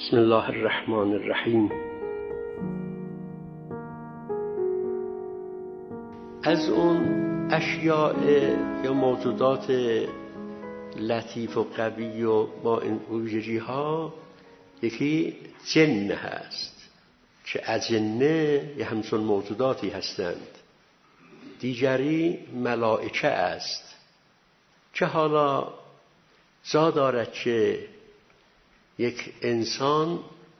بسم الله الرحمن الرحیم. از اون اشیاء یا موجودات لطیف و قوی و با این ویژگی ها یکی جن هست که اجنه یه همچون موجوداتی هستند. دیگری ملائکه است که حالا جا دارد که یک انسان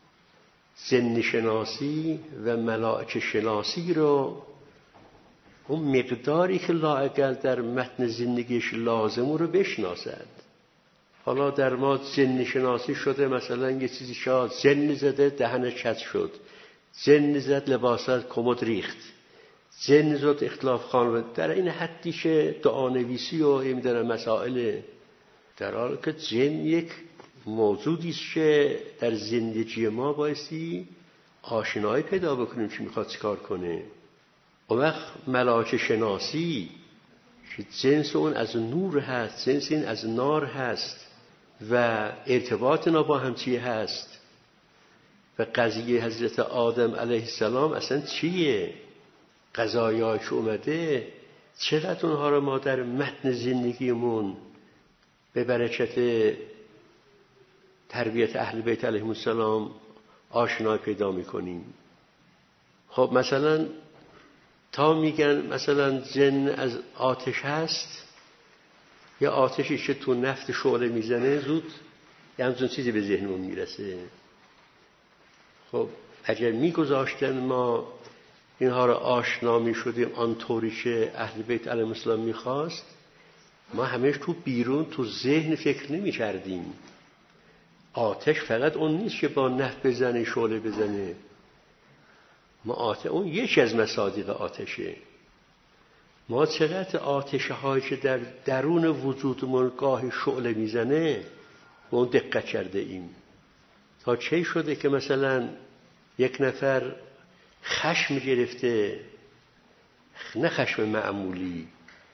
جن شناسی و ملائکه شناسی رو اون مقداری که لااقل در متن زندگیش لازم رو بشناسد. حالا در ما جن شناسی شده مثلا یه چیزی شاید جن زده دهن کج شد، جن زد لباسات کمد ریخت، جن زد اختلاف خانواده، در این حدیش دعانویسی و این مسائل، در حالی که جن یک موجودی است که در زندگی ما بایستی آشنایی پیدا بکنیم که میخواد چیکار کنه. اون وقت ملائکه شناسی که جنس اون از نور هست، جنس این از نار هست و ارتباط اینا با هم چیه هست و قضیه حضرت آدم علیه السلام اصلا چیه، قضایایی که اومده چقدر اونها رو ما در متن زندگیمون به برکت تربیت اهل بیت علیهم السلام آشنایی پیدا میکنیم. خب مثلا تا میگن مثلا جن از آتش هست، یا آتشی که تو نفت شعله میزنه زود یه همچون چیزی به ذهنمون میرسه. خب اگر میگذاشتن ما اینها رو آشنا میشدیم آنطوری که اهل بیت علیهم السلام میخواست، ما همش تو بیرون تو ذهن فکر نمیکردیم. آتش فقط اون نیست که با نفت بزنه شعله بزنه، ما آتش اون یکی از مصادیق آتشه. ما چقدر آتش هایی که در درون وجودمون گاهی شعله میزنه به اون دقت کرده ایم. تا چه شده که مثلا یک نفر خشم گرفته، نه خشم معمولی،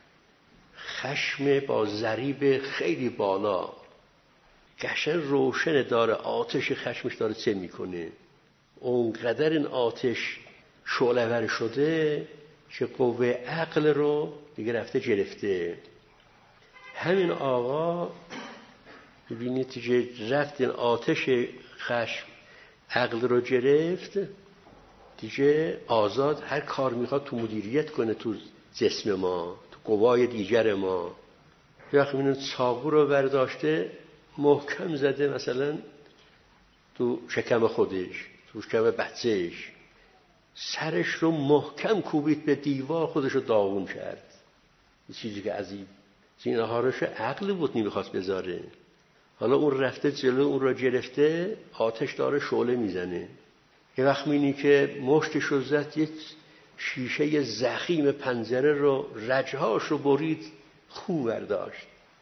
خشم با ضریب خیلی بالا، قشنگ روشن داره آتش خشمش داره چه میکنه، اونقدر این آتش شعله‌ور شده که قوه عقل رو دیگه رفته گرفته. همین آقا ببینید که رفت این آتش خشم عقل رو گرفت، دیگه آزاد هر کار میخواد تو مدیریت کنه تو جسم ما، تو قوای دیگر ما. وقتی این چاقو رو برداشته محکم زده مثلا تو شکم خودش، تو شکم بچهش، سرش رو محکم کوبید به دیوار، خودش رو داغون کرد. این چیزی که عظیم اینها روش عقل بود نمیخواست بذاره. حالا اون رفته جلو اون رو گرفته، آتش داره شعله میزنه. یه وقت می‌بینی که مشتش رو زد، یک شیشه ضخیم پنجره رو رجهاش رو برید، خو برداشت.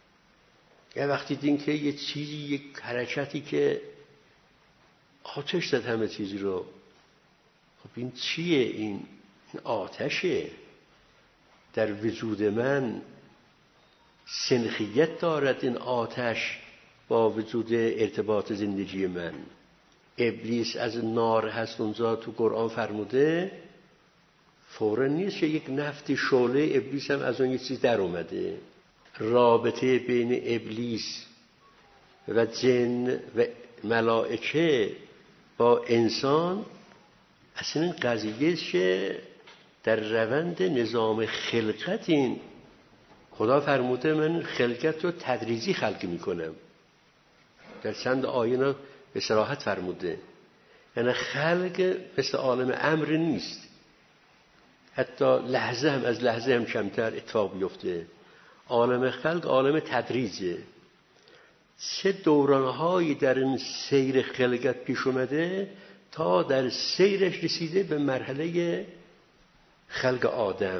یه وقتی دیدین که یه چیزی، یک حرکتی که آتش زد همه چیزی رو. خب این چیه؟ این آتشه در وجود من، سنخیت دارد این آتش با وجود ارتباط زندگی من. ابلیس از نار هست، اونجا تو قرآن فرموده فوراً نیست که یک نفتی شعله، ابلیس هم از اون یه چیز در اومده. رابطه بین ابلیس و جن و ملائکه با انسان اصلا این قضیه است که در روند نظام خلقت این خدا فرموده من خلقت رو تدریجی خلق میکنم. در چند آیه به صراحت فرموده، یعنی خلق مثل عالم امر نیست، حتی لحظه هم از لحظه هم کمتر اتفاق بیفته. عالم خلق عالم تدریجه. چه دورانهایی در این سیر خلقت پیش اومده تا در سیرش رسیده به مرحله خلق آدم.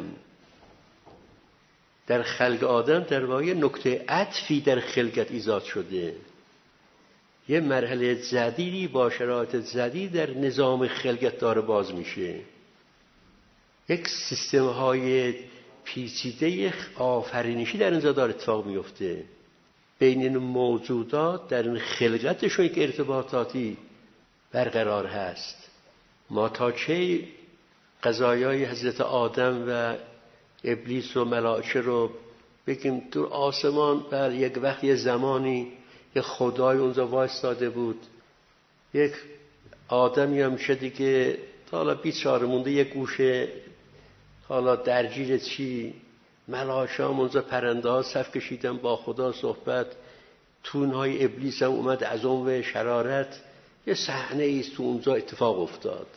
در خلق آدم در واقع نکته عطفی در خلقت ایجاد شده، یه مرحله جدیدی با شرایط جدید در نظام خلقت داره باز میشه. یک سیستم های پیچیده آفرینشی در اینجا داره اتفاق میفته. بین این موجودات در این خلقتشون یک ارتباطاتی برقرار هست. ما تا چه قضایای حضرت آدم و ابلیس و ملائکه رو بگیم تو آسمان، بر یک وقت یه زمانی یک خدای اونجا وایستاده بود، یک آدمی هم میشه دیگه تا حالا بیچاره مونده یک گوشه، حالا درگیر چی، ملائکه هم اونجا پرنده ها صف کشیدن با خدا صحبت، تونهای ابلیس هم اومد از اون شرارت، یه صحنه ایست تو اونجا اتفاق افتاد.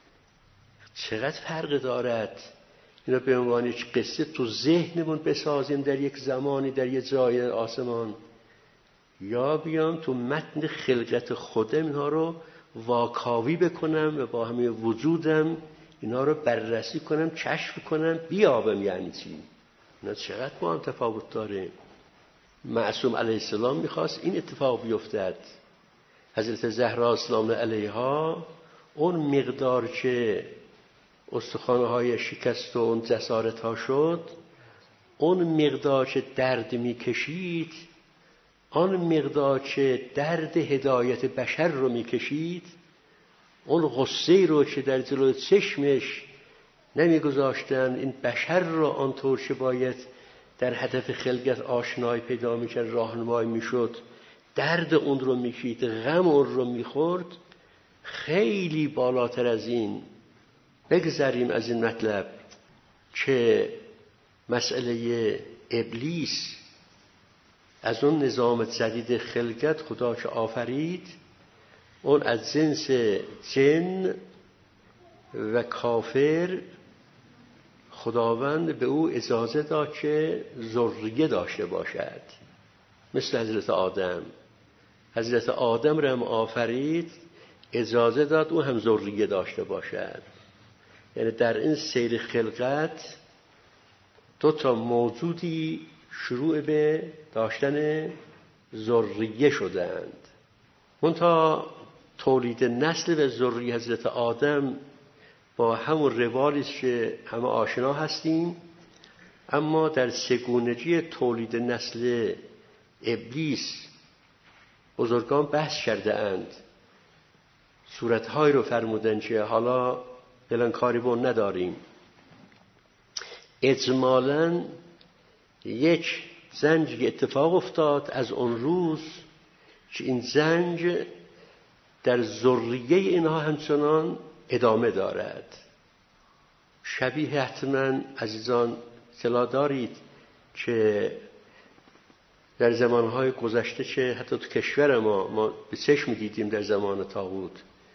چقدر فرق دارد اینا به عنوان یک قصه تو ذهنمون بسازیم در یک زمانی در یک جای آسمان، یا بیام تو متن خلقت خودم اینها رو واکاوی بکنم و با همه وجودم اینا رو بررسی کنم، کشف کنم، بیابم. یعنی چی؟ اینا چقدر با هم تفاوت داره. معصوم علیه السلام میخواست این اتفاق بیفتد. حضرت زهرا سلام علیها اون مقدار که استخوان‌های شکست و اون جسارت ها شد، اون مقدار که درد میکشید، آن مقدار که درد هدایت بشر رو میکشید، اون غصه رو که در جلوی چشمش نمیگذاشتن این بشر رو آنطور که باید در هدف خلقت آشنایی پیدا میکرد، راهنمایی میشد، درد اون رو میکشید، غم اون رو میخورد. خیلی بالاتر از این بگذریم از این مطلب که مسئله ابلیس از اون نظام جدید خلقت خدا که آفرید، اون از جنس جن و کافر، خداوند به او اجازه داد که ذریه داشته باشد، مثل حضرت آدم. حضرت آدم را هم آفرید، اجازه داد او هم ذریه داشته باشد. یعنی در این سیر خلقت دو تا موجودی شروع به داشتن ذریه شدند. منتها تولید نسل و ذریه حضرت آدم با همون روالی که همه آشنا هستیم، اما در سگونگی تولید نسل ابلیس بزرگان بحث کرده اند، صورتهایی رو فرمودن که حالا بلان کاری با نداریم. اجمالاً یک زنج اتفاق افتاد از اون روز که این زنج در ذریه اینها همچنان ادامه دارد. شبیه حتما عزیزان اطلاع دارید که در زمانهای گذشته که حتی تو کشور ما به چشم دیدیم در زمان طاغوت،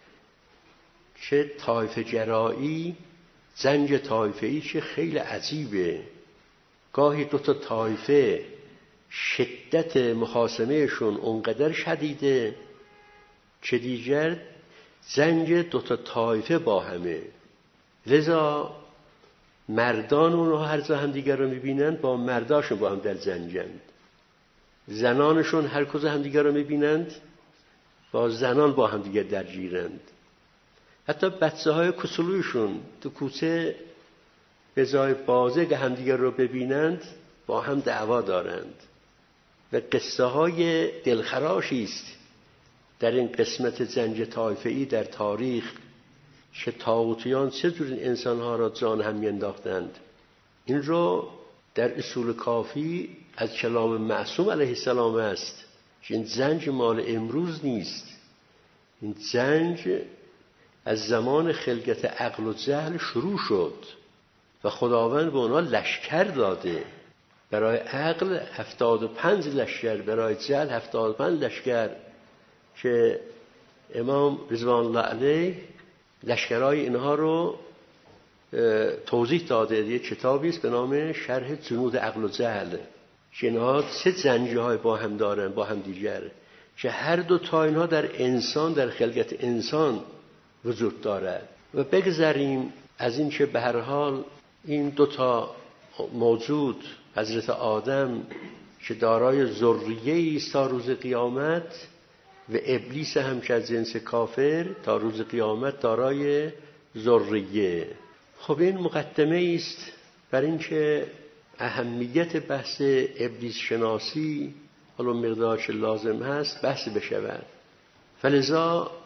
که طایفه جرایی، زنج طایفه‌ای که خیلی عجیبه. گاهی دو تا طایفه شدت مخاصمهشون اونقدر شدیده که دیگر زنج دو تا طایفه با همه، لذا مردان اونها هر جا هم دیگر رو میبینند با مرداشون با هم در زنجند، زنانشون هر کجا هم دیگر رو میبینند با زنان با هم دیگر درگیرند. حتی بچه های کسلویشون تو کوچه به جای بازه که همدیگر رو ببینند با هم دعوا دارند. و قصه های دلخراشی است در این قسمت زنج طایفه‌ای در تاریخ که طاغوتیان چجور این انسانها را جان هم مینداختند. این رو در اصول کافی از کلام معصوم علیه السلام است که این زنج مال امروز نیست. این زنج از زمان خلقت عقل و جهل شروع شد و خداوند به اونا لشکر داده. برای عقل 75 لشکر، برای جهل 75 لشکر، که امام رضوان الله علیه لشکرهای اینها رو توضیح داده. یک کتابی است به نام شرح جنود عقل و جهل که اینها سه زنجه های با هم دارن، با هم دیگر، که هر دو تا اینها در انسان، در خلقت انسان وجود دارد. و بگذاریم از این که به هر حال این دو تا موجود، حضرت آدم که دارای ذریه است تا روز قیامت و ابلیس هم که از جنس کافر تا روز قیامت دارای ذریه. خب این مقدمه است بر این که اهمیت بحث ابلیس شناسی حالا مقدارش لازم هست بحث بشود. فلذا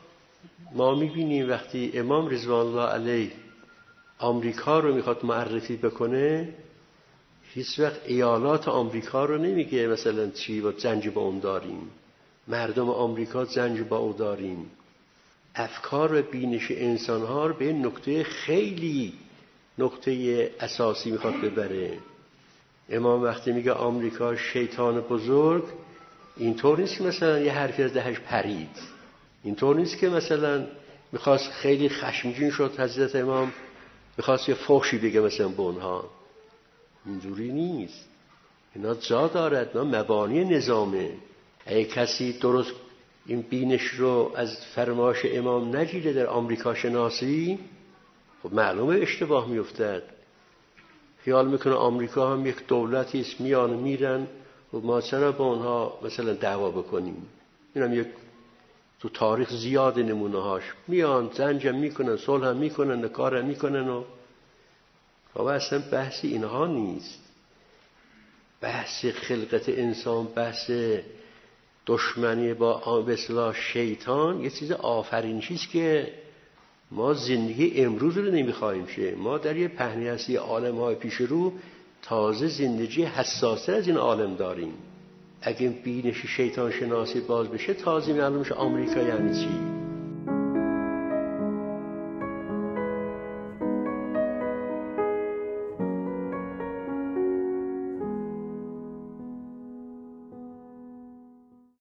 ما میبینیم وقتی امام رضوان الله علیه آمریکا رو میخواد معرفی بکنه، هیچ وقت ایالات آمریکا رو نمیگه مثلا چی و زنج با اون داریم، مردم آمریکا زنج با او داریم. افکار و بینش انسانها رو به نقطه خیلی نقطه اساسی میخواد ببره. امام وقتی میگه آمریکا شیطان بزرگ، اینطور نیست که مثلا یه حرفی از دهش پرید، اینطور نیست که مثلا میخواست خیلی خشمگین شد حضرت امام میخواست یه فحشی بگه مثلا به اونها، اینجوری نیست. اینا جا دارد، اینا مبانی نظامه. اگه کسی درست این بینش رو از فرمایش امام نگیره در آمریکا شناسی، خب معلومه اشتباه میافتد. خیال میکنه آمریکا هم یک دولتی است، میان میرن و ما چرا با اونها مثلا دعوا بکنیم. اینم یک تو تاریخ زیاد نمونه هاش، میان زنجم میکنن، صلح هم میکنن، کارم میکنن و اصلا بحثی اینها نیست. بحث خلقت انسان، بحث دشمنی با به اصطلاح شیطان یه چیز آفرینشیست که ما زندگی امروز رو نمیخوایم شه. ما در یه پهنی هستی عالم های پیش رو تازه زندگی حساس‌تر از این عالم داریم. اگه بینش شیطان شناسی باز بشه تازه معلوم میشه آمریکا یعنی چی.